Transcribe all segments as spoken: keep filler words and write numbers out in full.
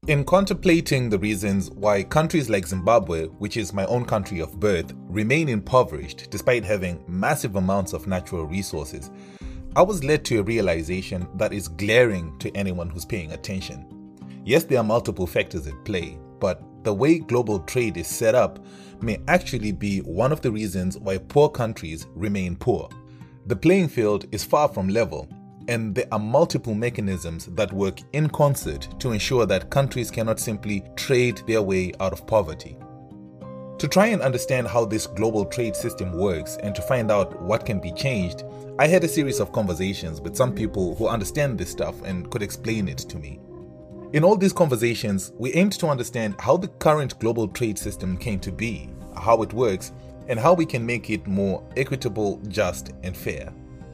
In contemplating the reasons why countries like Zimbabwe, which is my own country of birth, remain impoverished despite having massive amounts of natural resources, I was led to a realization that is glaring to anyone who's paying attention. Yes, there are multiple factors at play, but the way global trade is set up may actually be one of the reasons why poor countries remain poor. The playing field is far from level, and there are multiple mechanisms that work in concert to ensure that countries cannot simply trade their way out of poverty. To try and understand how this global trade system works and to find out what can be changed, I had a series of conversations with some people who understand this stuff and could explain it to me. In all these conversations, we aimed to understand how the current global trade system came to be, how it works, and how we can make it more equitable, just, and fair.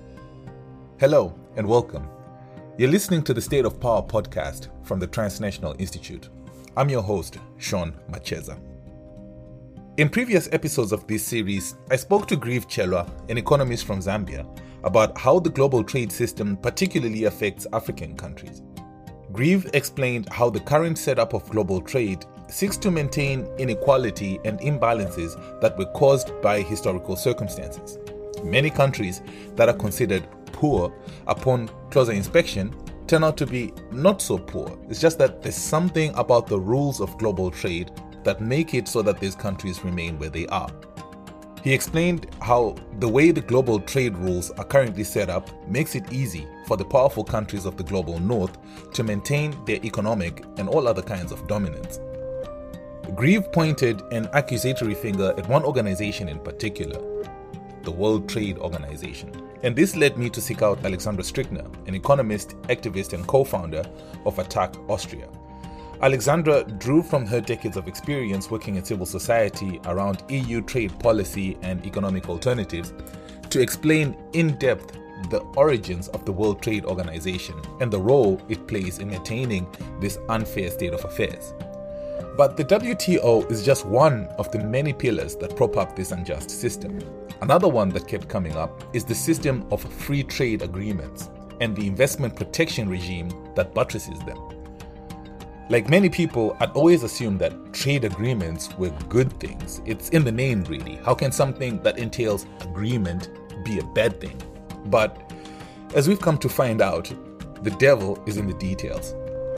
Hello and welcome. You're listening to the State of Power podcast from the Transnational Institute. I'm your host, Sean Macheza. In previous episodes of this series, I spoke to Grieve Chelwa, an economist from Zambia, about how the global trade system particularly affects African countries. Grieve explained how the current setup of global trade seeks to maintain inequality and imbalances that were caused by historical circumstances. Many countries that are considered poor upon closer inspection turn out to be not so poor. It's just that there's something about the rules of global trade that make it so that these countries remain where they are. He explained how the way the global trade rules are currently set up makes it easy for the powerful countries of the global north to maintain their economic and all other kinds of dominance. Grieve pointed an accusatory finger at one organization in particular, the World Trade Organization. And this led me to seek out Alexandra Strickner, an economist, activist, and co-founder of Attac Austria. Alexandra drew from her decades of experience working in civil society around E U trade policy and economic alternatives to explain in depth the origins of the World Trade Organization and the role it plays in maintaining this unfair state of affairs. But the W T O is just one of the many pillars that prop up this unjust system. Another one that kept coming up is the system of free trade agreements and the investment protection regime that buttresses them. Like many people, I'd always assumed that trade agreements were good things. It's in the name, really. How can something that entails agreement be a bad thing? But as we've come to find out, the devil is in the details.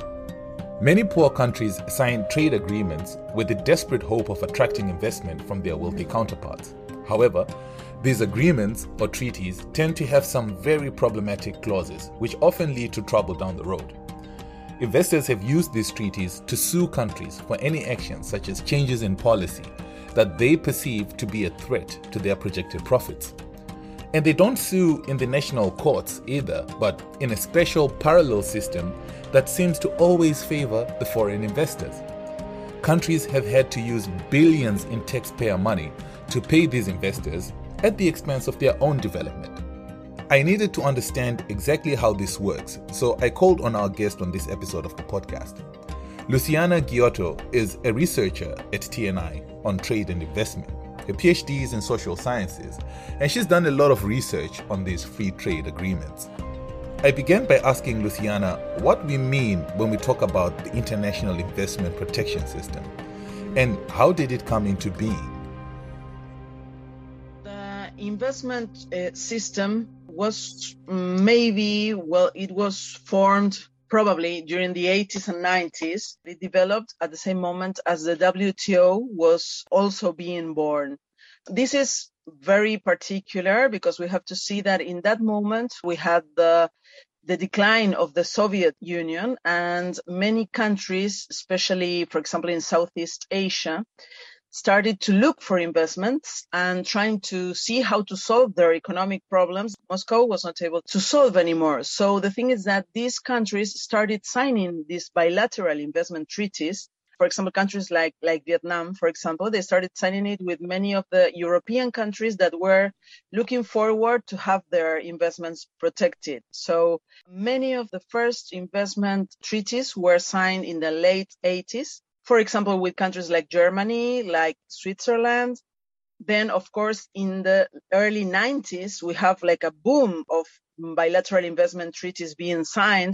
Many poor countries sign trade agreements with the desperate hope of attracting investment from their wealthy counterparts. However, these agreements or treaties tend to have some very problematic clauses, which often lead to trouble down the road. Investors have used these treaties to sue countries for any actions such as changes in policy that they perceive to be a threat to their projected profits. And they don't sue in the national courts either, but in a special parallel system that seems to always favor the foreign investors. Countries have had to use billions in taxpayer money to pay these investors at the expense of their own development. I needed to understand exactly how this works, so I called on our guest on this episode of the podcast. Luciana Giotto is a researcher at T N I on trade and investment. Her PhD is in social sciences, and she's done a lot of research on these free trade agreements. I began by asking Luciana what we mean when we talk about the International Investment Protection System, and how did it come into being? The investment uh, system was maybe, well, it was formed probably during the eighties and nineties. It developed at the same moment as the W T O was also being born. This is very particular because we have to see that in that moment we had the the decline of the Soviet Union, and many countries, especially, for example, in Southeast Asia, started to look for investments and trying to see how to solve their economic problems. Moscow was not able to solve anymore. So the thing is that these countries started signing these bilateral investment treaties. For example, countries like, like Vietnam, for example, they started signing it with many of the European countries that were looking forward to have their investments protected. So many of the first investment treaties were signed in the late eighties. For example, with countries like Germany, like Switzerland. Then, of course, in the early nineties, we have like a boom of bilateral investment treaties being signed.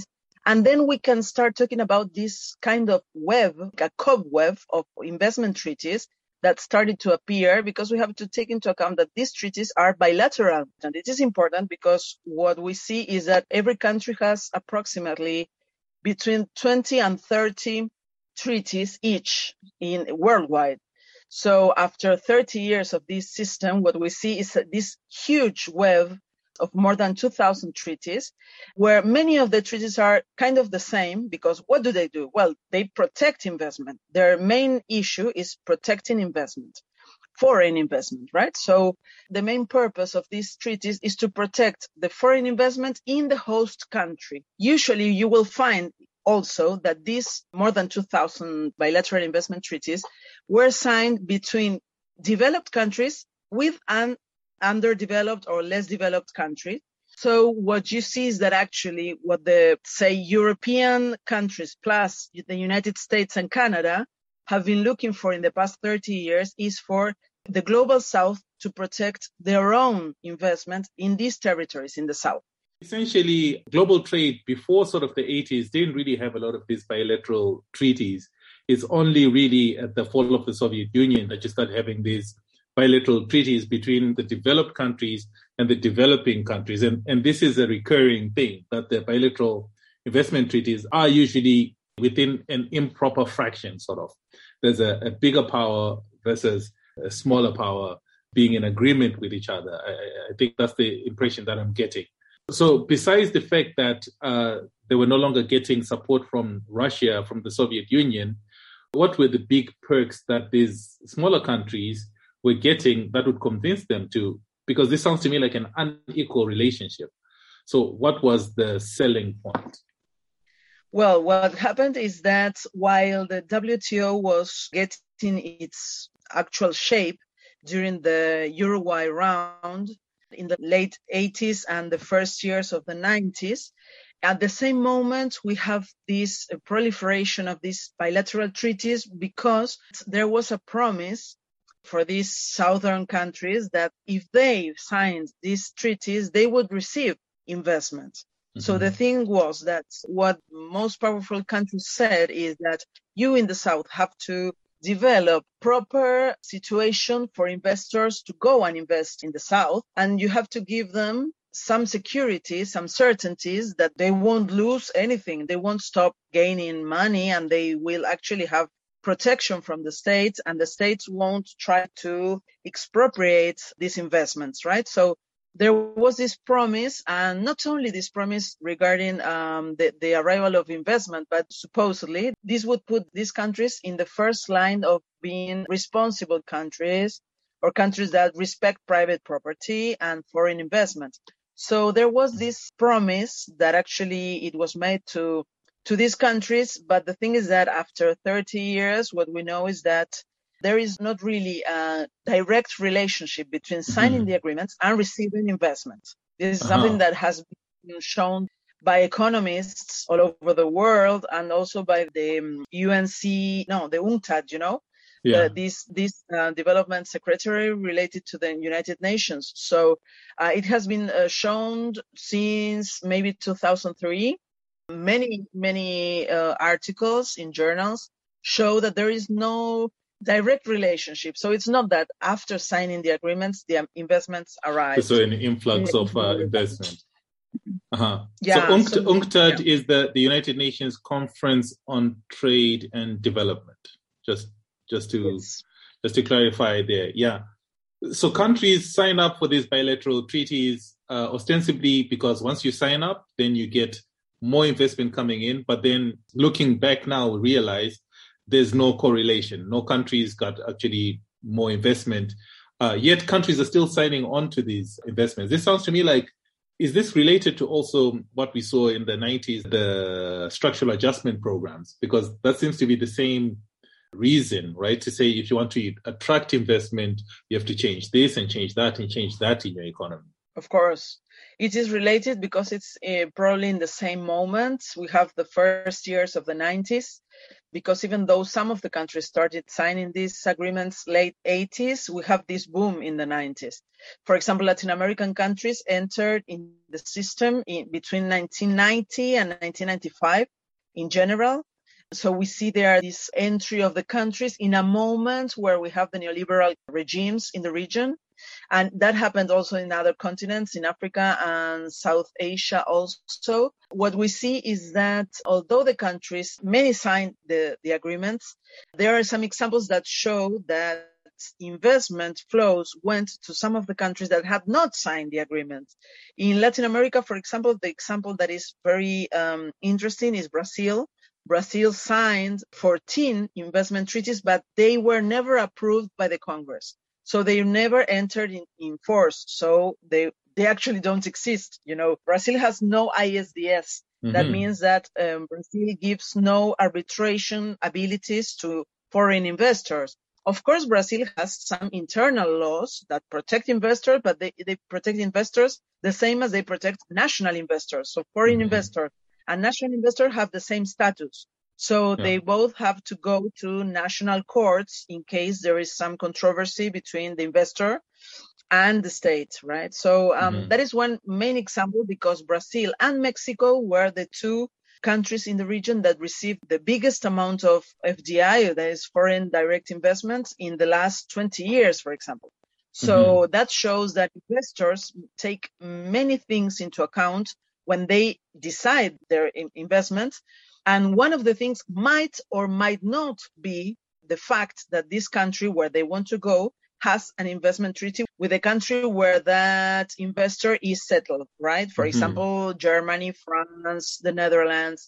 And then we can start talking about this kind of web, a cobweb of investment treaties that started to appear, because we have to take into account that these treaties are bilateral. And it is important because what we see is that every country has approximately between twenty and thirty treaties each in worldwide. So after thirty years of this system, what we see is this huge web of more than two thousand treaties, where many of the treaties are kind of the same, because what do they do? Well, they protect investment. Their main issue is protecting investment, foreign investment, right? So the main purpose of these treaties is to protect the foreign investment in the host country. Usually you will find also that these more than two thousand bilateral investment treaties were signed between developed countries with an underdeveloped or less developed country. So what you see is that actually what the, say, European countries plus the United States and Canada have been looking for in the past thirty years is for the global South to protect their own investment in these territories in the South. Essentially, global trade before sort of the eighties didn't really have a lot of these bilateral treaties. It's only really at the fall of the Soviet Union that you start having these bilateral treaties between the developed countries and the developing countries. And, and this is a recurring thing, that the bilateral investment treaties are usually within an improper fraction, sort of. There's a, a bigger power versus a smaller power being in agreement with each other. I, I think that's the impression that I'm getting. So besides the fact that uh, they were no longer getting support from Russia, from the Soviet Union, what were the big perks that these smaller countries were getting that would convince them to? Because this sounds to me like an unequal relationship. So what was the selling point? Well, what happened is that while the W T O was getting its actual shape during the Uruguay round in the late eighties and the first years of the nineties, at the same moment, we have this proliferation of these bilateral treaties because there was a promise for these southern countries that if they signed these treaties, they would receive investment. Mm-hmm. So the thing was that what most powerful countries said is that you in the South have to develop proper situation for investors to go and invest in the South, and you have to give them some security, some certainties that they won't lose anything. They won't stop gaining money, and they will actually have protection from the states, and the states won't try to expropriate these investments, right? So there was this promise, and not only this promise regarding um, the, the arrival of investment, but supposedly this would put these countries in the first line of being responsible countries, or countries that respect private property and foreign investment. So there was this promise that actually it was made to to these countries. But the thing is that after thirty years, what we know is that there is not really a direct relationship between signing mm-hmm. the agreements and receiving investment. This is uh-huh. something that has been shown by economists all over the world, and also by the um, U N C, no, the UNCTAD, you know, yeah. the, this, this uh, development secretary related to the United Nations. So uh, it has been uh, shown since maybe two thousand three. Many, many uh, articles in journals show that there is no direct relationship. So it's not that after signing the agreements, the investments arrive. So an influx of uh, investment. Uh-huh. Yeah, so UNCTAD, so, UNCTAD yeah. is the, the United Nations Conference on Trade and Development. Just just to yes. just to clarify there. Yeah. So countries sign up for these bilateral treaties uh, ostensibly because once you sign up, then you get more investment coming in. But then looking back now, we realize there's no correlation. No countries got actually more investment. Uh, yet countries are still signing on to these investments. This sounds to me like, is this related to also what we saw in the nineties, the structural adjustment programs? Because that seems to be the same reason, right? To say if you want to attract investment, you have to change this and change that and change that in your economy. Of course. It is related because it's uh, probably in the same moment. We have the first years of the nineties. because even though some of the countries started signing these agreements late eighties, we have this boom in the nineties. For example, Latin American countries entered in the system in between nineteen ninety and nineteen ninety-five in general. So we see there this entry of the countries in a moment where we have the neoliberal regimes in the region. And that happened also in other continents, in Africa and South Asia also. What we see is that although the countries, many signed the, the agreements, there are some examples that show that investment flows went to some of the countries that had not signed the agreement. In Latin America, for example, the example that is very um, interesting is Brazil. Brazil signed fourteen investment treaties, but they were never approved by the Congress. So they never entered in, in force. So they they actually don't exist. You know, Brazil has no I S D S. Mm-hmm. That means that um, Brazil gives no arbitration abilities to foreign investors. Of course, Brazil has some internal laws that protect investors, but they, they protect investors the same as they protect national investors. So foreign mm-hmm. investors and national investors have the same status. So yeah. they both have to go to national courts in case there is some controversy between the investor and the state, right? So um, mm-hmm. that is one main example, because Brazil and Mexico were the two countries in the region that received the biggest amount of F D I, that is foreign direct investments, in the last twenty years, for example. So mm-hmm. that shows that investors take many things into account when they decide their in- investments. And one of the things might or might not be the fact that this country where they want to go has an investment treaty with a country where that investor is settled, right? For mm-hmm. example, Germany, France, the Netherlands.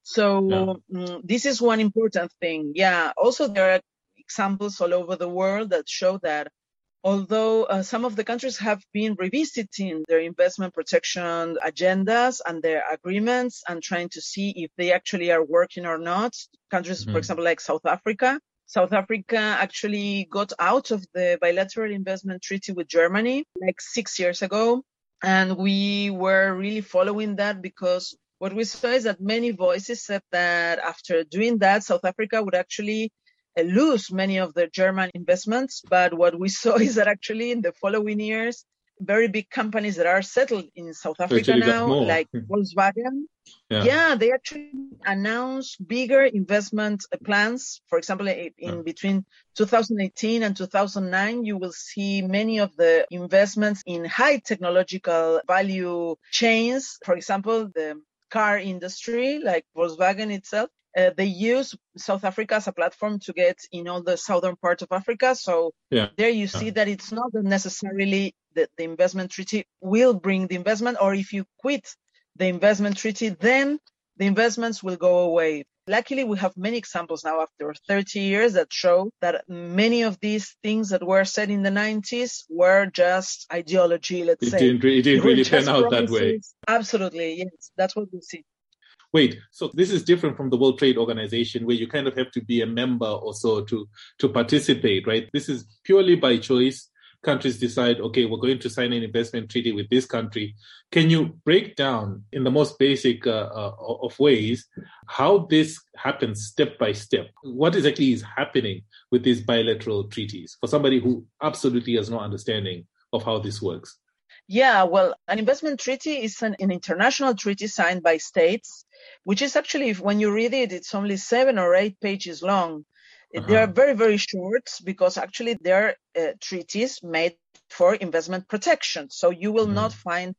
So yeah. um, this is one important thing. Yeah. Also, there are examples all over the world that show that although uh, some of the countries have been revisiting their investment protection agendas and their agreements and trying to see if they actually are working or not. Countries, mm-hmm. for example, like South Africa. South Africa actually got out of the bilateral investment treaty with Germany like six years ago. And we were really following that because what we saw is that many voices said that after doing that, South Africa would actually lose many of the German investments. But what we saw is that actually in the following years, very big companies that are settled in South Africa now, like Volkswagen, yeah. yeah, they actually announced bigger investment plans. For example, in yeah. between two thousand eighteen and two thousand nine, you will see many of the investments in high technological value chains. For example, the car industry, like Volkswagen itself. Uh, they use South Africa as a platform to get in all the southern part of Africa. So yeah. there you see yeah. that it's not necessarily that the investment treaty will bring the investment, or if you quit the investment treaty, then the investments will go away. Luckily, we have many examples now after thirty years that show that many of these things that were said in the nineties were just ideology, let's it say. Didn't, it didn't really turn out promises. That way. Absolutely, yes. That's what we see. Wait, so this is different from the World Trade Organization, where you kind of have to be a member or so to, to participate, right? This is purely by choice. Countries decide, okay, we're going to sign an investment treaty with this country. Can you break down in the most basic uh, uh, of ways how this happens step by step? What exactly is happening with these bilateral treaties for somebody who absolutely has no understanding of how this works? Yeah, well, an investment treaty is an, an international treaty signed by states, which is actually, if, when you read it, it's only seven or eight pages long. Uh-huh. They are very, very short because actually they're uh, treaties made for investment protection. So you will mm-hmm. not find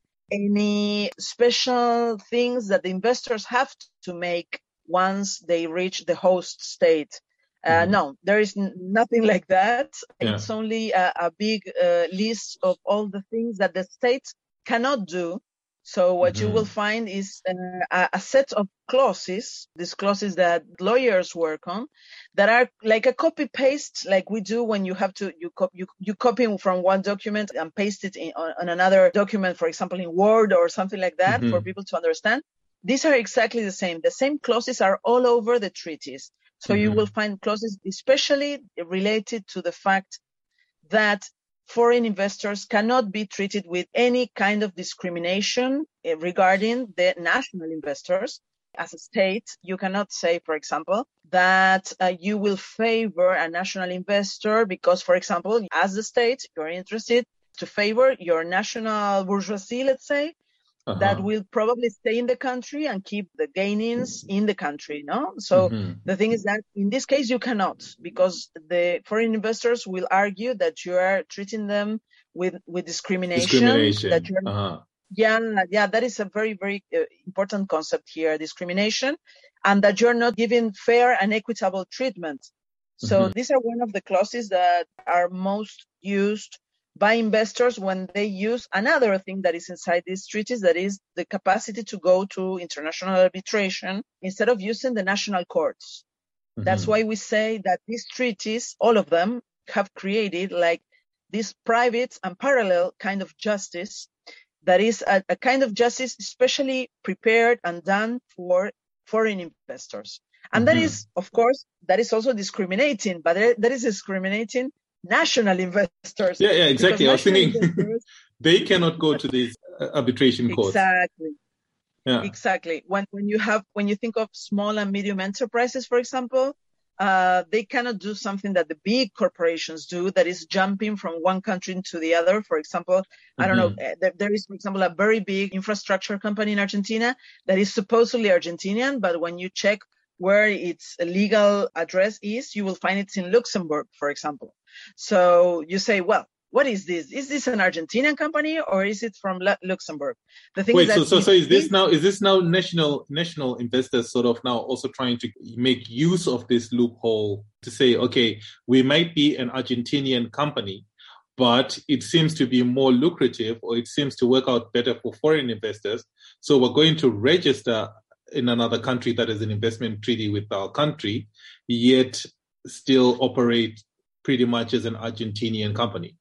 any special things that the investors have to make once they reach the host state. Uh, mm-hmm. No, there is n- nothing like that. Yeah. It's only a, a big uh, list of all the things that the states cannot do. So what mm-hmm. you will find is uh, a, a set of clauses, these clauses that lawyers work on, that are like a copy paste, like we do when you have to you cop, you, you copy from one document and paste it in, on, on another document, for example, in Word or something like that, mm-hmm. for people to understand. These are exactly the same. The same clauses are all over the treaties. So mm-hmm. you will find clauses especially related to the fact that foreign investors cannot be treated with any kind of discrimination regarding the national investors. as a state, you cannot say, for example, that uh, you will favor a national investor because, for example, as the state, you're interested to favor your national bourgeoisie, let's say, uh-huh. that will probably stay in the country and keep the gainings in the country, no? So mm-hmm. the thing is that in this case, you cannot, because the foreign investors will argue that you are treating them with, with discrimination. Discrimination. That you're, uh-huh. Yeah, yeah, that is a very, very uh, important concept here, discrimination, and that you're not giving fair and equitable treatment. So mm-hmm. these are one of the clauses that are most used by investors when they use another thing that is inside these treaties, that is the capacity to go to international arbitration instead of using the national courts. Mm-hmm. That's why we say that these treaties, all of them, have created like this private and parallel kind of justice that is a, a kind of justice especially prepared and done for foreign investors. And mm-hmm. that is, of course, that is also discriminating, but that is discriminating national investors. Yeah, yeah, exactly. I was thinking they cannot go to these arbitration courts. Exactly. Yeah. Exactly. When when you have when you think of small and medium enterprises, for example, uh, they cannot do something that the big corporations do, that is jumping from one country to the other. For example, mm-hmm. I don't know, there, there is, for example, a very big infrastructure company in Argentina that is supposedly Argentinian, but when you check where its legal address is, you will find it's in Luxembourg, for example. So you say, well, what is this? Is this an Argentinian company or is it from L- Luxembourg? The thing Wait, is that so so, so is this now is this now national national investors sort of now also trying to make use of this loophole to say, okay, we might be an Argentinian company, but it seems to be more lucrative or it seems to work out better for foreign investors. So we're going to register in another country that has an investment treaty with our country, yet still operate pretty much as an Argentinian company.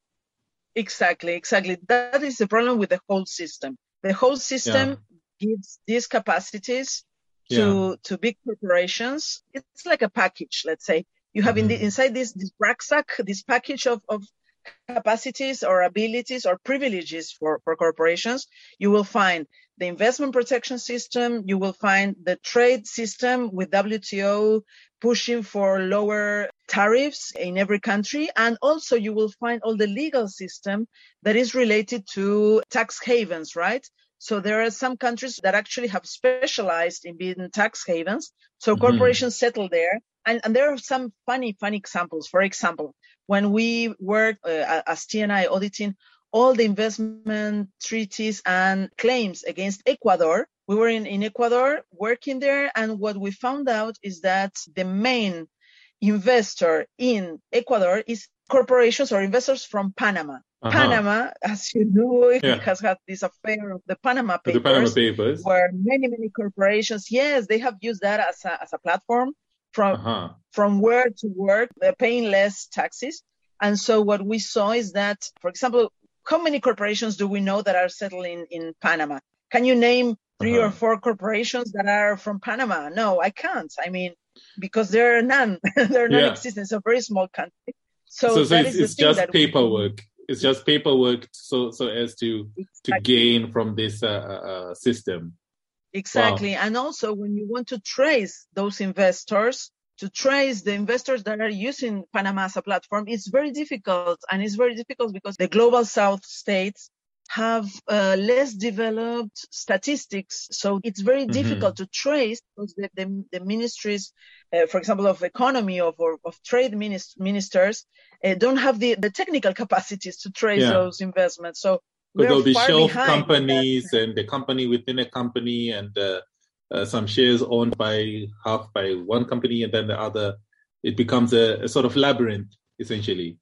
Exactly, exactly. That is the problem with the whole system. The whole system yeah. gives these capacities to, yeah. to big corporations. It's like a package, let's say. You have mm-hmm. in the, inside this, this rucksack, this package of, of capacities or abilities or privileges for, for corporations. You will find the investment protection system. You will find the trade system with W T O pushing for lower tariffs in every country. And also you will find all the legal system that is related to tax havens, right? So there are some countries that actually have specialized in being tax havens. So mm-hmm. corporations settle there. And, and there are some funny, funny examples. For example, when we worked uh, as T N I auditing all the investment treaties and claims against Ecuador, we were in, in Ecuador working there. And what we found out is that the main investor in Ecuador is corporations or investors from Panama. Uh-huh. Panama, as you know, yeah. has had this affair of the Panama Papers, the Panama Papers, where many, many corporations, yes, they have used that as a, as a platform from, uh-huh. from where to work, they're paying less taxes. And so what we saw is that, for example, how many corporations do we know that are settling in, in Panama? Can you name three uh-huh. or four corporations that are from Panama? No, I can't. I mean, because there are none. They're not yeah. existing. It's a very small country. So, so, so that it's, is it's just paperwork. We, it's just paperwork so so as to exactly. to gain from this uh, uh, system. Exactly. Wow. And also when you want to trace those investors, to trace the investors that are using Panama as a platform, it's very difficult. And it's very difficult because the global South states have uh, less developed statistics. So it's very mm-hmm. difficult to trace because the, the, the ministries, uh, for example, of economy of, or of trade minis- ministers uh, don't have the, the technical capacities to trace yeah. those investments. So there'll be shelf companies and the company within a company and uh, uh, some shares owned by half by one company and then the other. It becomes a, a sort of labyrinth, essentially.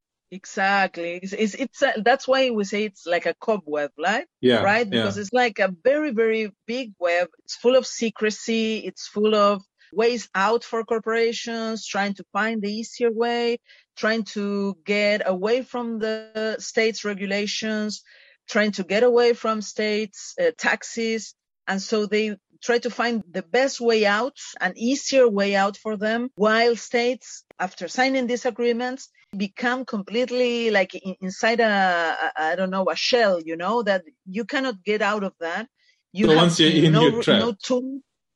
Exactly. It's, it's, it's a, that's why we say it's like a cobweb, right? Yeah. Right? Because yeah. it's like a very, very big web. It's full of secrecy. It's full of ways out for corporations, trying to find the easier way, trying to get away from the state's regulations, trying to get away from states' uh, taxes. And so they try to find the best way out, an easier way out for them, while states, after signing these agreements, become completely like in, inside a, a, I don't know, a shell, you know, that you cannot get out of that. You so have once you're in no, your trap. no tool.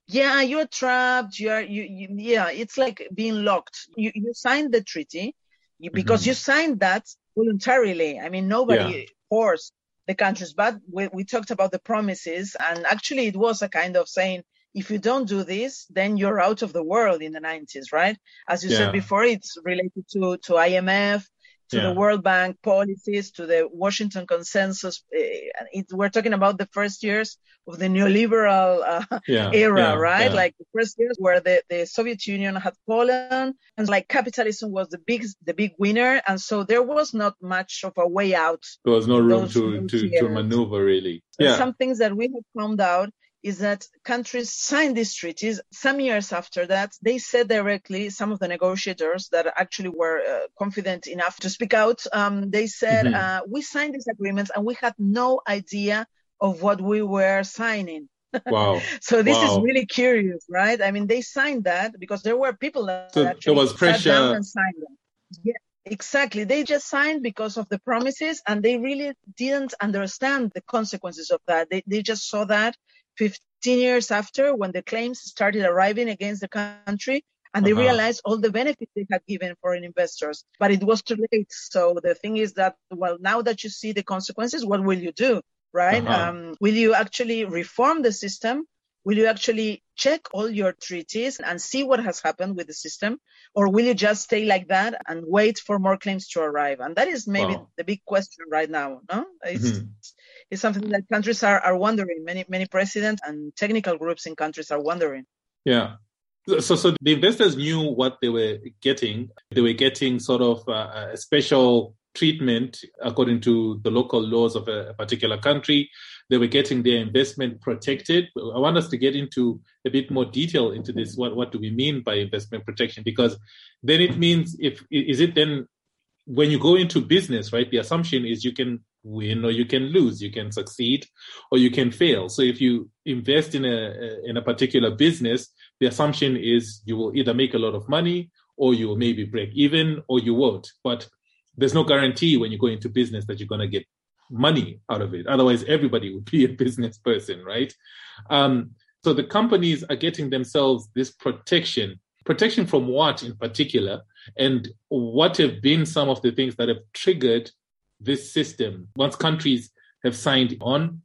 Yeah, you're trapped. You're you, you yeah, it's like being locked. You you signed the treaty you, because Mm-hmm. you signed that voluntarily. I mean, nobody Yeah. forced the countries, but we, we talked about the promises, and actually it was a kind of saying, if you don't do this, then you're out of the world in the nineties, right? As you said Yeah. before, it's related to, to I M F, to Yeah. the World Bank policies, to the Washington Consensus. Uh, it, we're talking about the first years of the neoliberal uh, Yeah. era, Yeah. right? Yeah. Like the first years where the, the Soviet Union had fallen, and like capitalism was the big the big winner, and so there was not much of a way out. There was no in room those, to, those to, years. to maneuver, really. And Yeah. some things that we have found out is that countries signed these treaties. Some years after that, they said directly, some of the negotiators that actually were uh, confident enough to speak out, um, they said, Mm-hmm. uh, we signed these agreements and we had no idea of what we were signing. Wow. So this wow. is really curious, right? I mean, they signed that because there were people that So actually there was pressure. sat down and signed them. Yeah. Exactly. They just signed because of the promises, and they really didn't understand the consequences of that. They they just saw that fifteen years after, when the claims started arriving against the country, and they Uh-huh. realized all the benefits they had given foreign investors. But it was too late. So the thing is that, well, now that you see the consequences, what will you do, right? Uh-huh. Um, will you actually reform the system? Will you actually check all your treaties and see what has happened with the system? Or will you just stay like that and wait for more claims to arrive? And that is maybe Wow. the big question right now. No? It's, Mm-hmm. it's something that countries are, are wondering. Many, many presidents and technical groups in countries are wondering. Yeah. So, so the investors knew what they were getting. They were getting sort of uh, a special treatment according to the local laws of a, a particular country. They were getting their investment protected. I want us to get into a bit more detail into this. What, what do we mean by investment protection? Because then it means, if is it then when you go into business, right? The assumption is you can win or you can lose, you can succeed or you can fail. So if you invest in a in a particular business, the assumption is you will either make a lot of money or you will maybe break even or you won't. But there's no guarantee when you go into business that you're going to get money out of it. Otherwise, everybody would be a business person, right? Um, so the companies are getting themselves this protection. Protection from what in particular? And what have been some of the things that have triggered this system? Once countries have signed on,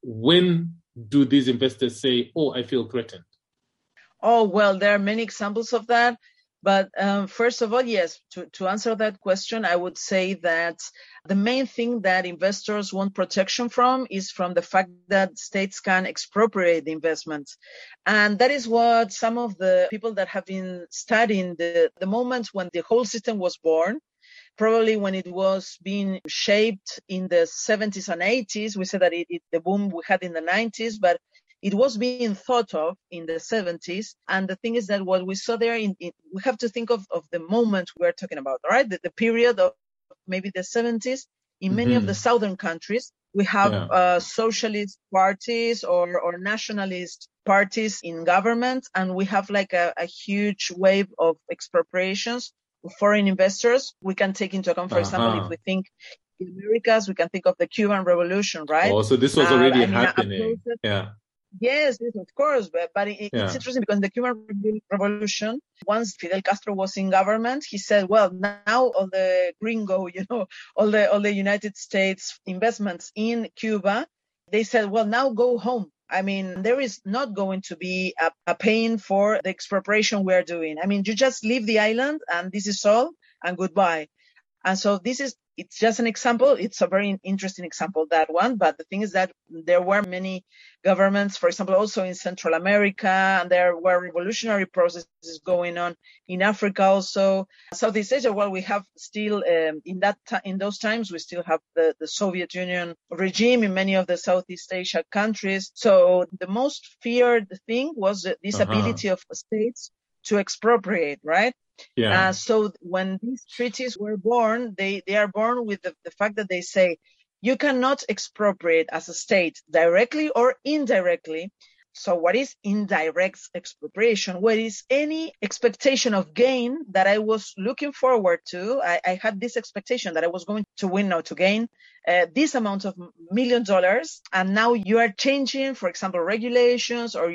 when do these investors say, oh, I feel threatened? Oh, well, there are many examples of that. But um, first of all, yes, to, to answer that question, I would say that the main thing that investors want protection from is from the fact that states can expropriate the investments. And that is what some of the people that have been studying the, the moment when the whole system was born, probably when it was being shaped in the seventies and eighties, we said that it, it, the boom we had in the nineties, but it was being thought of in the seventies. And the thing is that what we saw there, in, in, we have to think of, of the moment we're talking about, all right? The, the period of maybe the seventies. In mm-hmm. many of the southern countries, we have yeah. uh, socialist parties or, or nationalist parties in government, and we have like a, a huge wave of expropriations of foreign investors. We can take into account, for uh-huh. example, if we think in Americas, we can think of the Cuban Revolution, right? Oh, so this was already uh, I mean, happening. Process, yeah. Yes, yes, of course, but, but it, yeah. it's interesting because the Cuban Revolution, once Fidel Castro was in government, he said, well, now all the gringo, you know, all the all the United States investments in Cuba, they said, well, now go home. I mean, there is not going to be a, a pain for the expropriation we're doing. I mean, you just leave the island and this is all and goodbye. And so this is, it's just an example. It's a very interesting example, that one. But the thing is that there were many governments, for example, also in Central America, and there were revolutionary processes going on in Africa also. Southeast Asia, well, we have still, um, in that t- in those times, we still have the, the Soviet Union regime in many of the Southeast Asia countries. So the most feared thing was this uh-huh. ability of states to expropriate, right? Yeah. Uh, so when these treaties were born, they, they are born with the, the fact that they say you cannot expropriate as a state directly or indirectly. So what is indirect expropriation? What is any expectation of gain that I was looking forward to? I, I had this expectation that I was going to win or to gain uh, this amount of million dollars. And now you are changing, for example, regulations, or you're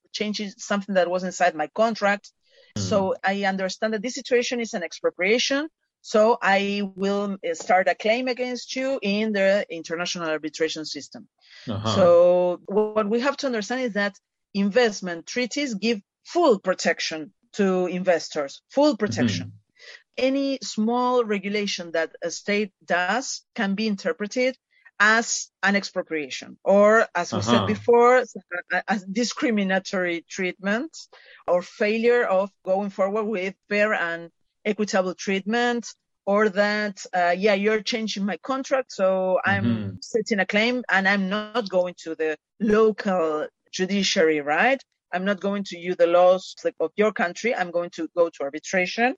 changing something that was inside my contract. Mm. So I understand that this situation is an expropriation. So I will start a claim against you in the international arbitration system. Uh-huh. So what we have to understand is that investment treaties give full protection to investors, full protection. Mm-hmm. Any small regulation that a state does can be interpreted as an expropriation, or as we uh-huh. said before, as discriminatory treatment or failure of going forward with fair and equitable treatment, or that, uh, yeah, you're changing my contract, so I'm mm-hmm. setting a claim and I'm not going to the local judiciary, right? I'm not going to use the laws of your country. I'm going to go to arbitration,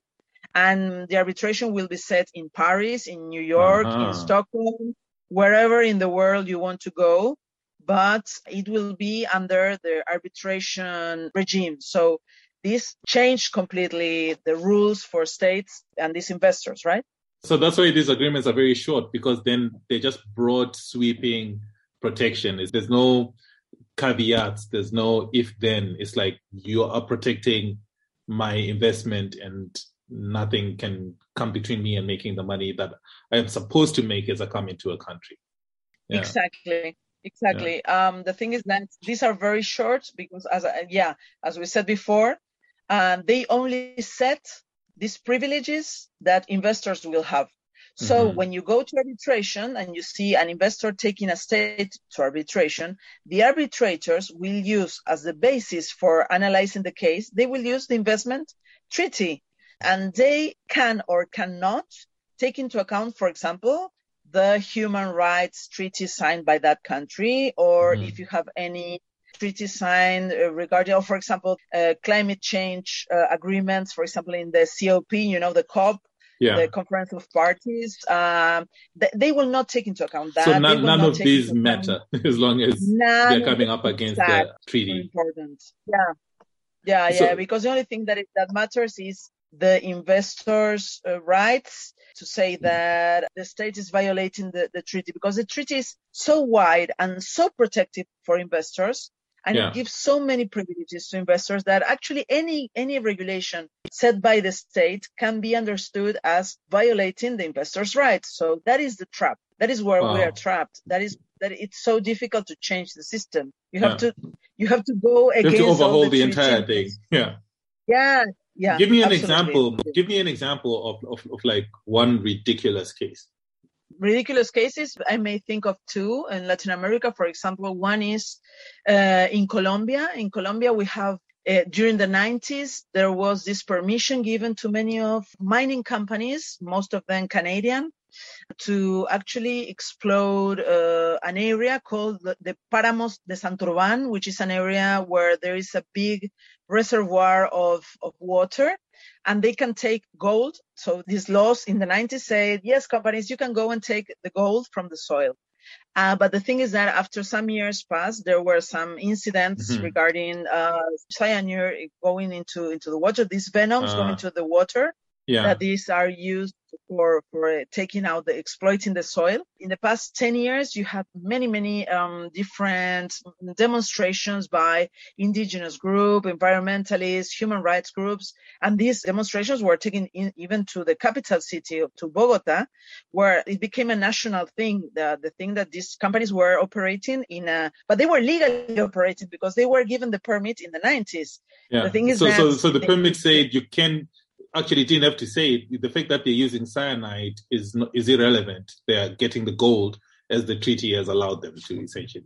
and the arbitration will be set in Paris, in New York, uh-huh. in Stockholm, wherever in the world you want to go, but it will be under the arbitration regime. So this changed completely the rules for states and these investors, right? So that's why these agreements are very short, because then they're just broad sweeping protection. There's no caveats, there's no if then. It's like you are protecting my investment and nothing can come between me and making the money that I am supposed to make as I come into a country. Yeah. Exactly. Exactly. Yeah. Um, the thing is that these are very short because, as I, yeah, as we said before, um, they only set these privileges that investors will have. So mm-hmm. when you go to arbitration and you see an investor taking a state to arbitration, the arbitrators will use as the basis for analyzing the case, they will use the investment treaty. And they can or cannot take into account, for example, the human rights treaty signed by that country, or mm-hmm. if you have any treaty signed uh, regarding, or for example, uh, climate change uh, agreements, for example, in the C O P, you know, the COP, yeah. the Conference of Parties, um, th- they will not take into account that. So none, none of these matter as long as they're coming up against the treaty. Important. Yeah, yeah, yeah, so, because the only thing that it, that matters is the investors' uh, rights to say that the state is violating the, the treaty, because the treaty is so wide and so protective for investors, and yeah. it gives so many privileges to investors that actually any any regulation set by the state can be understood as violating the investors' rights. So that is the trap. That is where wow. we are trapped. That is that it's so difficult to change the system. You have yeah. to you have to go against you have to overhaul all the, the entire thing. Yeah. Yeah. Yeah, give me an absolutely. example. Give me an example of, of, of like one ridiculous case. Ridiculous cases, I may think of two in Latin America. For example, one is uh, in Colombia. In Colombia, we have uh, during the nineties, there was this permission given to many of mining companies, most of them Canadian, to actually explode uh, an area called the, the Páramos de Santurbán, which is an area where there is a big reservoir of, of water, and they can take gold. So these laws in the nineties said, yes, companies, you can go and take the gold from the soil. Uh, but the thing is that after some years passed, there were some incidents mm-hmm. regarding uh, cyanide going into, into the water, these venoms uh, going into the water. Yeah. That these are used for for uh, taking out the exploiting the soil. In the past ten years, you have many many um, different demonstrations by indigenous groups, environmentalists, human rights groups, and these demonstrations were taken in, even to the capital city of to Bogota, where it became a national thing. The the thing that these companies were operating in a, but they were legally operated because they were given the permit in the nineties. Yeah. The thing is so that so so the permit said you can. Actually, didn't have to say it. The fact that they're using cyanide is not, is irrelevant. They are getting the gold as the treaty has allowed them to, essentially.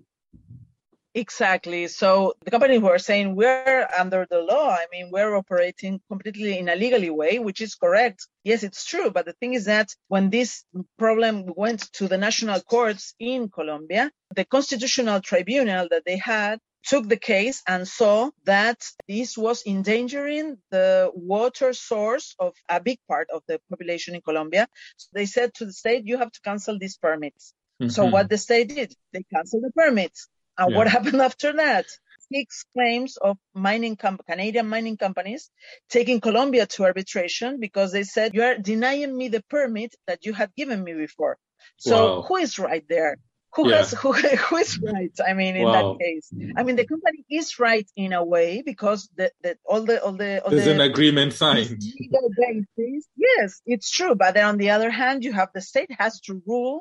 Exactly. So the companies were saying we're under the law. I mean, we're operating completely in a legally way, which is correct. Yes, it's true. But the thing is that when this problem went to the national courts in Colombia, the constitutional tribunal that they had took the case and saw that this was endangering the water source of a big part of the population in Colombia. So they said to the state, you have to cancel these permits. Mm-hmm. So what the state did, they canceled the permits. And yeah. what happened after that? Six claims of mining com- Canadian mining companies taking Colombia to arbitration because they said, you are denying me the permit that you had given me before. So wow. who is right there? Who Yeah. has who, who is right? I mean, in Wow. that case, I mean, the company is right in a way because the, the all the all the all There's the an agreement these signed. legal basis. Yes, it's true. But then on the other hand, you have the state has to rule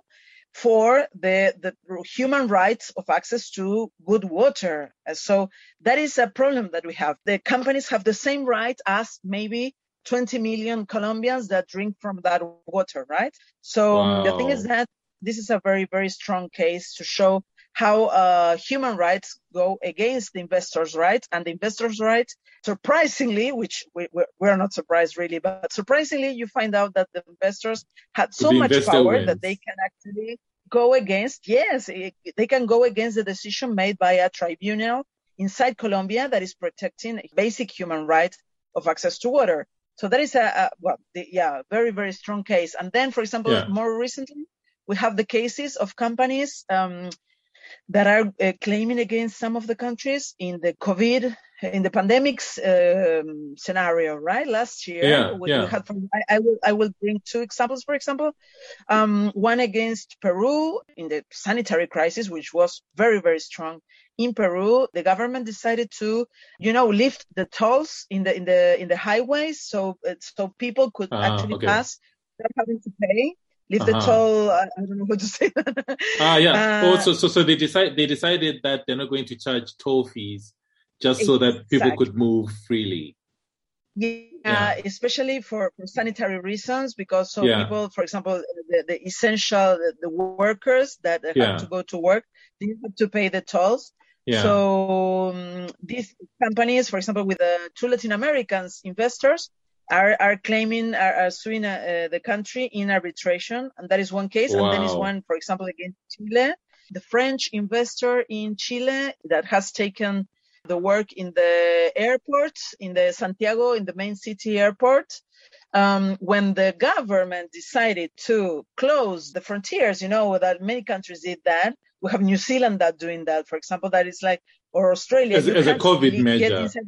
for the the human rights of access to good water. Uh, So that is a problem that we have. The companies have the same right as maybe twenty million Colombians that drink from that water, right? So um, the thing is Wow. that this is a very, very strong case to show how uh, human rights go against the investors' rights, and the investors' rights, surprisingly, which we, we're, we're not surprised really, but surprisingly, you find out that the investors had so The much investor power wins. that they can actually go against, yes, it, they can go against the decision made by a tribunal inside Colombia that is protecting basic human rights of access to water. So that is a, a well, the, yeah, very, very strong case. And then, for example, Yeah. more recently, we have the cases of companies um, that are uh, claiming against some of the countries in the COVID, in the pandemics um, scenario, right? Last year, Yeah, we, yeah. we had, from, I, I will, I will bring two examples, for example, um, one against Peru in the sanitary crisis, which was very, very strong. In Peru, the government decided to, you know, lift the tolls in the in the in the highways, so so people could Ah, actually okay. pass without having to pay. Lift the Uh-huh. toll. I, I don't know how to say that. Ah, yeah. Uh, oh, so, so, so they decide they decided that they're not going to charge toll fees just so that people Exactly. could move freely. Yeah, Yeah. especially for, for sanitary reasons, because so Yeah. people, for example, the, the essential, the, the workers that have Yeah. to go to work, they have to pay the tolls. Yeah. So um, these companies, for example, with the two Latin Americans investors, are are claiming, are, are suing uh, the country in arbitration, and that is one case. Wow. And then is one, for example, against Chile, the French investor in Chile that has taken the work in the airport, in the Santiago, in the main city airport. Um, when the government decided to close the frontiers, you know, that many countries did that. We have New Zealand that doing that, for example, that is like, or Australia. As, you as a can't COVID get measure. inside.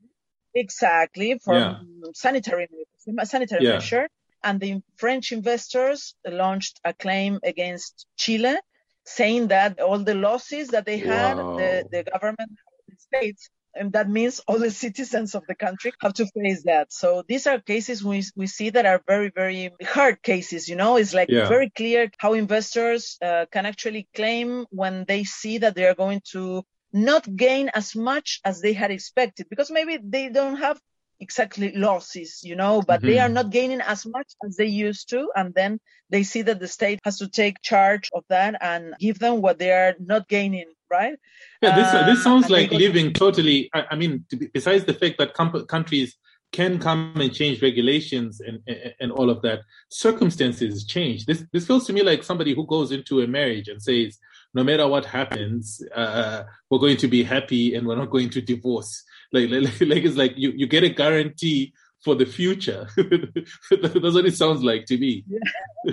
Exactly, for Yeah. sanitary, sanitary Yeah. measure. And the French investors launched a claim against Chile, saying that all the losses that they had, Wow. the, the government, the states, and that means all the citizens of the country have to face that. So these are cases we we see that are very, very hard cases, you know. It's like Yeah. very clear how investors uh, can actually claim when they see that they are going to not gain as much as they had expected, because maybe they don't have exactly losses, you know, but Mhm. they are not gaining as much as they used to. And then they see that the state has to take charge of that and give them what they are not gaining, right? Yeah, this Uh, this sounds and they like go- living totally. I, I mean, to be- besides the fact that com- countries can come and change regulations and, and and all of that, circumstances change. This this feels to me like somebody who goes into a marriage and says, no matter what happens, uh, we're going to be happy and we're not going to divorce. Like like, like it's like you, you get a guarantee for the future. That's what it sounds like to me. Yeah.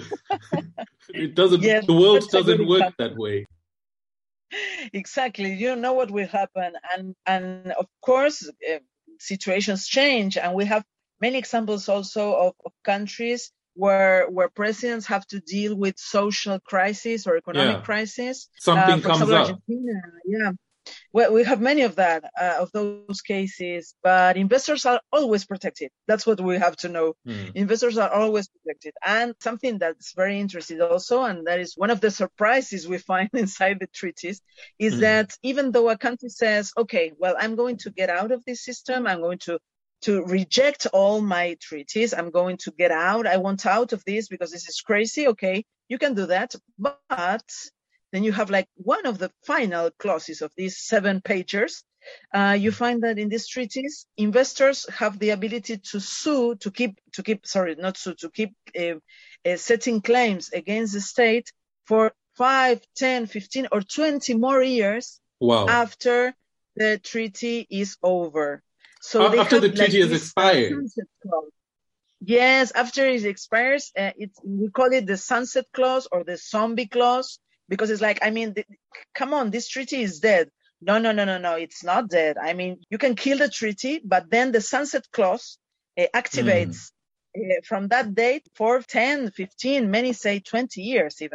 It doesn't. Yes, the world that's a good doesn't work example. that way. Exactly. You don't know what will happen. And, and of course, uh, situations change. And we have many examples also of, of countries where where presidents have to deal with social crisis or economic Yeah. crisis. Something Uh, for comes example, up. Argentina. Yeah. Well, we have many of that, uh, of those cases, but investors are always protected. That's what we have to know. Hmm. Investors are always protected. And something that's very interesting also, and that is one of the surprises we find inside the treaties, is Mm. that even though a country says, okay, well, I'm going to get out of this system, I'm going to to reject all my treaties, I'm going to get out, I want out of this because this is crazy, okay, you can do that, but then you have like one of the final clauses of these seven pagers. Uh, you find that in these treaties, investors have the ability to sue, to keep, to keep, sorry, not sue, to keep uh, uh, setting claims against the state for five, ten, fifteen, or twenty more years Wow. after the treaty is over. So A- they after have the treaty like has this, uh, expired. sunset clause. Yes, after it expires, uh, it's, we call it the sunset clause or the zombie clause, because it's like, I mean, the, come on, this treaty is dead. No, no, no, no, no, it's not dead. I mean, you can kill the treaty, but then the sunset clause uh, activates uh, from that date for ten, fifteen, many say twenty years even.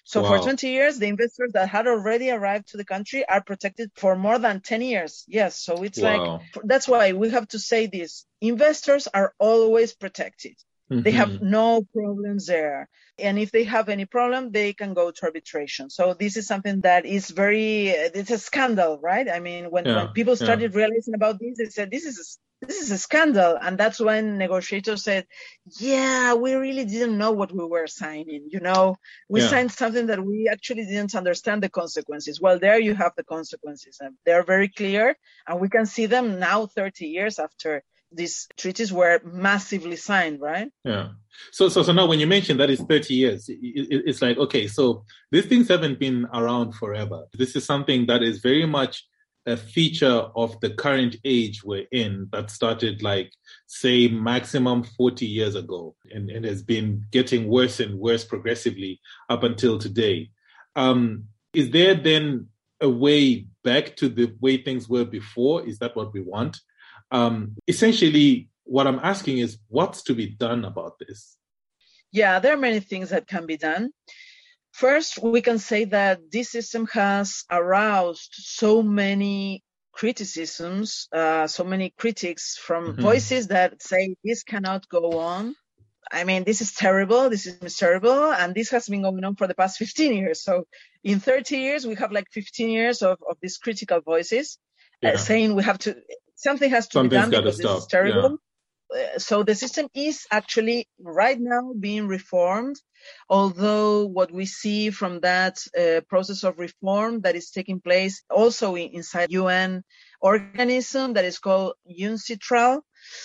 So Wow. for twenty years, the investors that had already arrived to the country are protected for more than ten years. Yes. So it's Wow. like, that's why we have to say this. Investors are always protected. Mm-hmm. They have no problems there. And if they have any problem, they can go to arbitration. So this is something that is very, it's a scandal, right? I mean, when, Yeah. when people started yeah. realizing about this, they said, this is a, this is a scandal. And that's when negotiators said, yeah, we really didn't know what we were signing. You know, we Yeah. signed something that we actually didn't understand the consequences. Well, there you have the consequences, and they're very clear, and we can see them now thirty years after these treaties were massively signed, right? Yeah. So, so, so now when you mention that it's thirty years, it, it, it's like, okay, so these things haven't been around forever. This is something that is very much a feature of the current age we're in that started like, say, maximum forty years ago and, and has been getting worse and worse progressively up until today. Um, is there then a way back to the way things were before? Is that what we want? Um, essentially, what I'm asking is, what's to be done about this? Yeah, there are many things that can be done. First, we can say that this system has aroused so many criticisms, uh, so many critics from Mm-hmm. voices that say this cannot go on. I mean, this is terrible, this is terrible, and this has been going on for the past fifteen years. So in thirty years, we have like fifteen years of, of these critical voices Yeah. uh, saying we have to, something has to Something's be done gotta because stop. this is terrible. Uh, so the system is actually right now being reformed, although what we see from that uh, process of reform that is taking place also in, inside U N organism that is called UNCITRAL.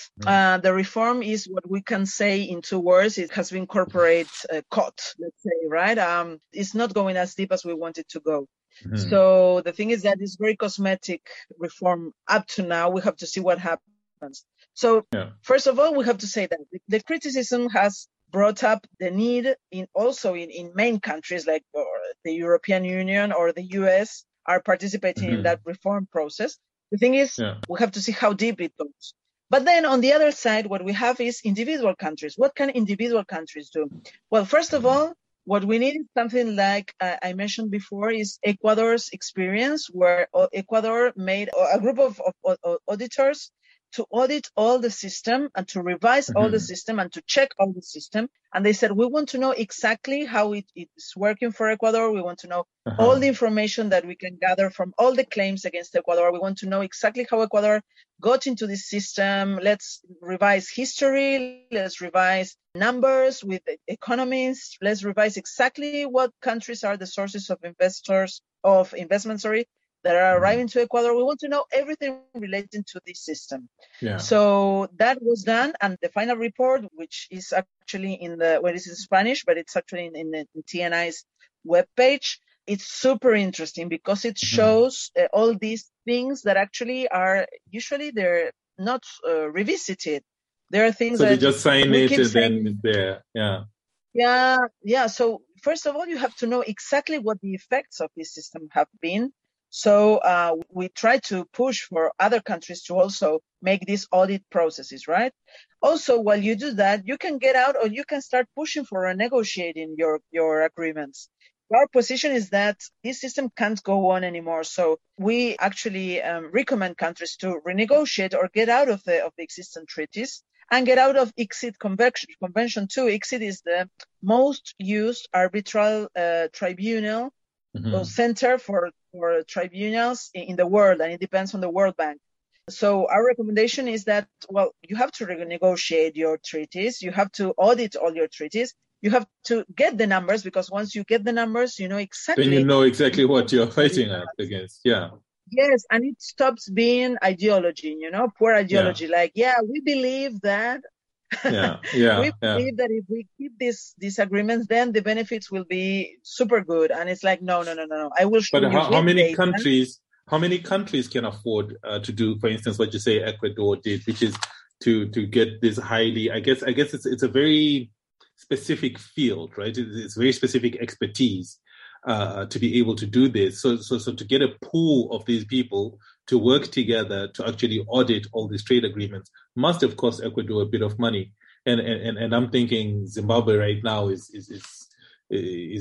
Uh, the reform is what we can say in two words. It has been corporate uh, cut, let's say, right? Um, it's not going as deep as we want it to go. Mm-hmm. So the thing is that it's very cosmetic reform up to now. We have to see what happens. So Yeah. first of all, we have to say that the, the criticism has brought up the need in also in, in main countries like or the European Union or the U S are participating Mm-hmm. in that reform process. The thing is, Yeah. we have to see how deep it goes. But then on the other side, what we have is individual countries. What can individual countries do? Well, first of all, what we need is something like uh, I mentioned before is Ecuador's experience, where Ecuador made a group of, of, of auditors to audit all the system and to revise mm-hmm. all the system and to check all the system. And they said, we want to know exactly how it is working for Ecuador. We want to know uh-huh. all the information that we can gather from all the claims against Ecuador. We want to know exactly how Ecuador got into this system. Let's revise history. Let's revise numbers with economists. Let's revise exactly what countries are the sources of investors, of investment, sorry, that are arriving to Ecuador. We want to know everything relating to this system. Yeah. So that was done, and the final report, which is actually in the, well, it's in Spanish, but it's actually in, in, in T N I's webpage. It's super interesting because it shows mm-hmm. uh, all these things that actually are, usually they're not uh, revisited. There are things so that- So they just sign it and saying, then it's there, yeah. Yeah, yeah. So first of all, you have to know exactly what the effects of this system have been. So uh, we try to push for other countries to also make these audit processes, right? Also, while you do that, you can get out or you can start pushing for renegotiating your, your agreements. Our position is that this system can't go on anymore. So we actually um, recommend countries to renegotiate or get out of the, of the existing treaties and get out of I C S I D convention, convention too. I C S I D is the most used arbitral uh, tribunal mm-hmm. or center for for tribunals in the world, and it depends on the World Bank. So our recommendation is that, well, you have to renegotiate your treaties. You have to audit all your treaties. You have to get the numbers, because once you get the numbers, you know exactly. Then you know exactly what you're fighting at against. Yeah. Yes, and it stops being ideology, you know, poor ideology. Yeah. Like, yeah, we believe that. Yeah, yeah. we believe yeah. that if we keep these these agreements, then the benefits will be super good. And it's like, no, no, no, no, no. I will show but you. But how, how many data. countries? How many countries can afford uh, to do, for instance, what you say Ecuador did, which is to to get this highly? I guess I guess it's it's a very specific field, right? It's very specific expertise uh, to be able to do this. So so so to get a pool of these people to work together to actually audit all these trade agreements must have cost Ecuador a bit of money. And and, and I'm thinking Zimbabwe right now is is is, is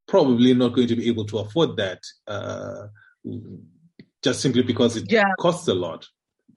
probably not going to be able to afford that, uh, just simply because it yeah. costs a lot.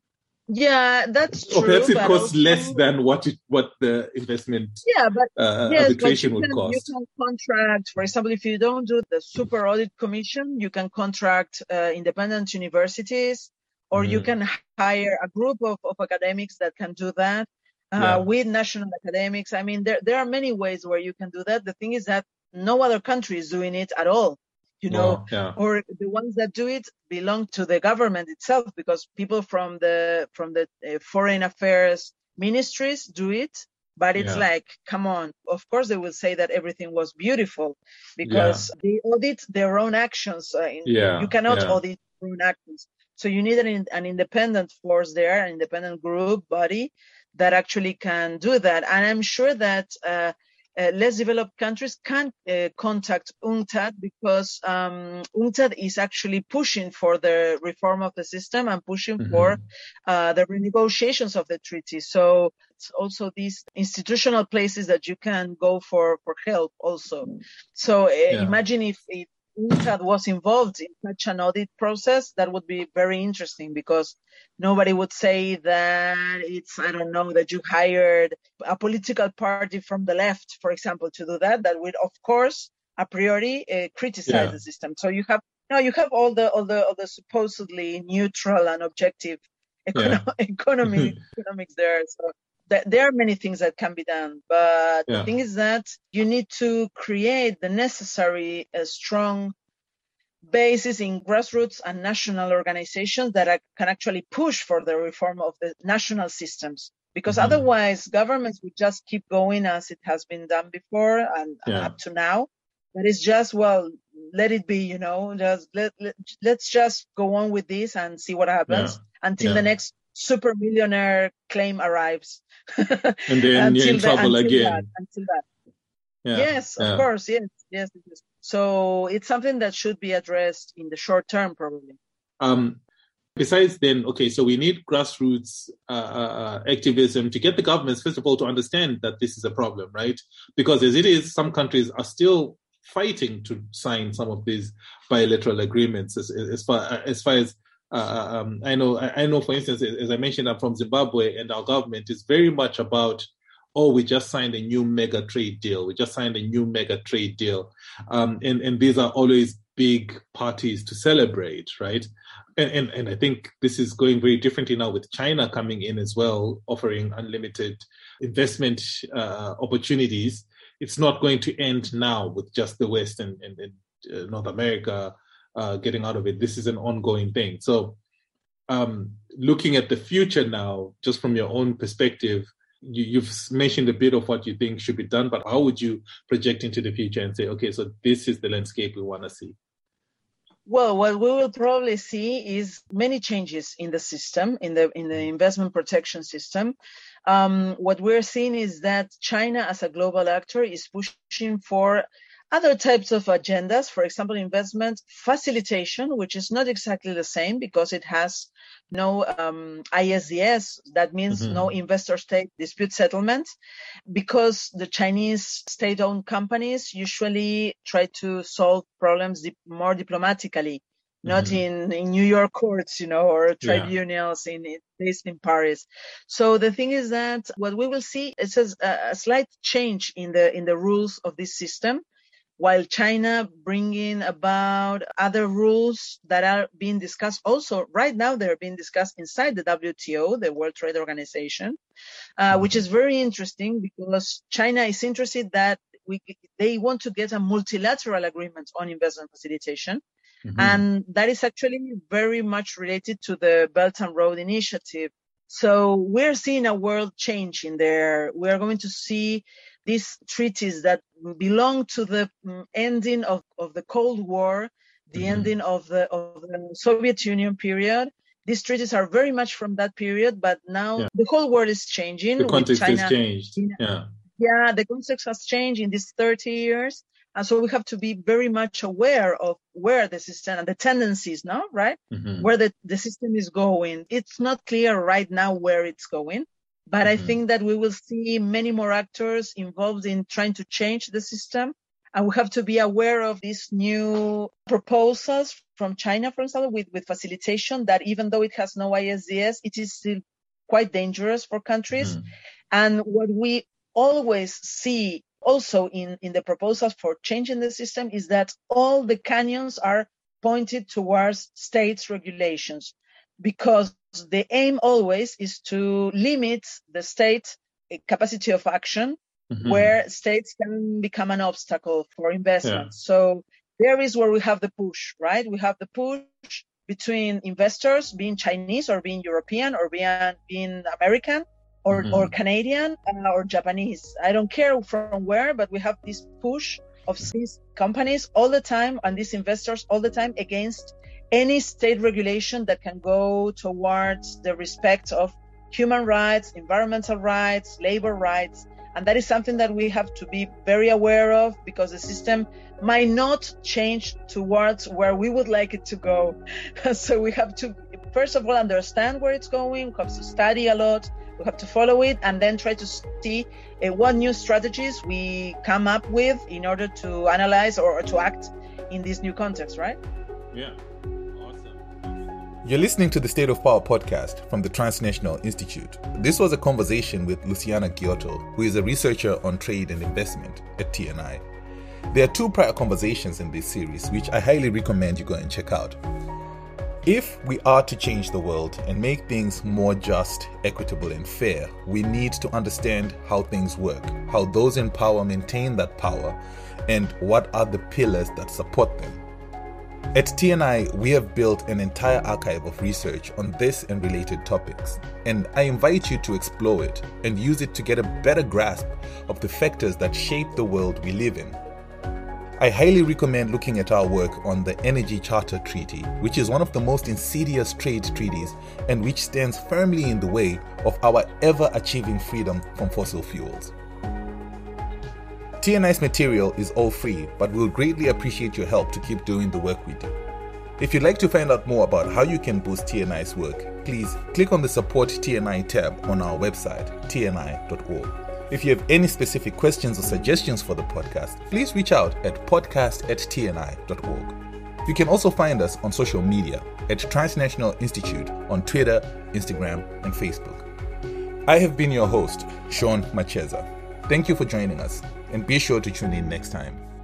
Yeah, that's true. Or perhaps it costs also, less than what it, what the investment yeah, but uh, yes, arbitration but you would can, cost. You can contract, for example, if you don't do the super audit commission, you can contract uh, independent universities, or mm. you can hire a group of, of academics that can do that uh, yeah. with national academics. I mean, there there are many ways where you can do that. The thing is that no other country is doing it at all. You know, well, yeah. or the ones that do it belong to the government itself, because people from the from the uh, foreign affairs ministries do it. But it's yeah. like, come on, of course they will say that everything was beautiful, because yeah. they audit their own actions. Uh, in, yeah. You cannot yeah. audit your own actions. So you need an, an independent force there, an independent group, body that actually can do that. And I'm sure that uh, Uh, less developed countries can uh, contact UNCTAD, because um, UNCTAD is actually pushing for the reform of the system and pushing mm-hmm. for uh, the renegotiations of the treaty. So it's also these institutional places that you can go for, for help also. So uh, yeah. imagine if, if UNCTAD was involved in such an audit process, that would be very interesting, because nobody would say that it's, I don't know, that you hired a political party from the left, for example, to do that. That would, of course, a priori uh, criticize yeah. the system. So you have, no, you have all the, all the, all the supposedly neutral and objective econo- yeah. economy, economics there. So th- there are many things that can be done, but yeah. the thing is that you need to create the necessary uh, strong basis in grassroots and national organizations that are, can actually push for the reform of the national systems, because mm-hmm. otherwise governments would just keep going as it has been done before and yeah. up to now. But it's just, well, let it be, you know, just let, let, let's just go on with this and see what happens yeah. until yeah. the next super millionaire claim arrives. And then you're in the, trouble until again. That, until that. Yeah. Yes, of yeah. course. Yes, yes, yes. So it's something that should be addressed in the short term, probably. Um, besides then, okay, so we need grassroots uh, uh, activism to get the governments, first of all, to understand that this is a problem, right? Because as it is, some countries are still fighting to sign some of these bilateral agreements. As, as far as far as uh, um, I know, I, I know, for instance, as I mentioned, I'm from Zimbabwe, and our government is very much about, oh, we just signed a new mega trade deal. We just signed a new mega trade deal. Um, and, and these are always big parties to celebrate, right? And, and, and I think this is going very differently now with China coming in as well, offering unlimited investment uh, opportunities. It's not going to end now with just the West and, and, and uh, North America uh, getting out of it. This is an ongoing thing. So um, looking at the future now, just from your own perspective, You, you've mentioned a bit of what you think should be done, but how would you project into the future and say, okay, so this is the landscape we want to see? Well, what we will probably see is many changes in the system, in the in the investment protection system. Um, what we're seeing is that China, as a global actor, is pushing for other types of agendas, for example, investment facilitation, which is not exactly the same because it has no um, I S D S, that means mm-hmm. no investor-state dispute settlement, because the Chinese state-owned companies usually try to solve problems dip- more diplomatically, mm-hmm. not in, in New York courts, you know, or tribunals yeah. in, in based in Paris. So the thing is that what we will see is a, a slight change in the in the rules of this system, while China bringing about other rules that are being discussed also right now. They're being discussed inside the W T O, the World Trade Organization, uh, which is very interesting because China is interested that we they want to get a multilateral agreement on investment facilitation. Mm-hmm. And that is actually very much related to the Belt and Road Initiative. So we're seeing a world change in there. We're going to see these treaties that belong to the ending of, of the Cold War, the mm-hmm. ending of the, of the Soviet Union period. These treaties are very much from that period, but now yeah. the whole world is changing. The context China, has changed. Yeah. Yeah, the context has changed in these thirty years. And so we have to be very much aware of where the system and the tendencies, no, right? Mm-hmm. Where the, the system is going. It's not clear right now where it's going, but mm-hmm. I think that we will see many more actors involved in trying to change the system. And we have to be aware of these new proposals from China, for example, with, with facilitation, that even though it has no I S D S, it is still quite dangerous for countries. Mm. And what we always see also in, in the proposals for changing the system is that all the canyons are pointed towards states' regulations, because the aim always is to limit the state capacity of action, mm-hmm. where states can become an obstacle for investment. Yeah. So there is where we have the push, right? We have the push between investors being Chinese or being European or being, being American or, mm-hmm. or Canadian uh, or Japanese. I don't care from where, but we have this push of these companies all the time and these investors all the time against any state regulation that can go towards the respect of human rights, environmental rights, labor rights. And that is something that we have to be very aware of, because the system might not change towards where we would like it to go. So we have to, first of all, understand where it's going. We have to study a lot. We have to follow it and then try to see uh, what new strategies we come up with in order to analyze or, or to act in this new context, right? Yeah. You're listening to the State of Power podcast from the Transnational Institute. This was a conversation with Luciana Giotto, who is a researcher on trade and investment at T N I. There are two prior conversations in this series, which I highly recommend you go and check out. If we are to change the world and make things more just, equitable, and fair, we need to understand how things work, how those in power maintain that power, and what are the pillars that support them. At T N I, we have built an entire archive of research on this and related topics, and I invite you to explore it and use it to get a better grasp of the factors that shape the world we live in. I highly recommend looking at our work on the Energy Charter Treaty, which is one of the most insidious trade treaties and which stands firmly in the way of our ever-achieving freedom from fossil fuels. T N I's material is all free, but we'll greatly appreciate your help to keep doing the work we do. If you'd like to find out more about how you can boost T N I's work, please click on the Support T N I tab on our website, T N I dot org. If you have any specific questions or suggestions for the podcast, please reach out at podcast at T N I dot org. You can also find us on social media at Transnational Institute on Twitter, Instagram, and Facebook. I have been your host, Sean Macheza. Thank you for joining us, and be sure to tune in next time.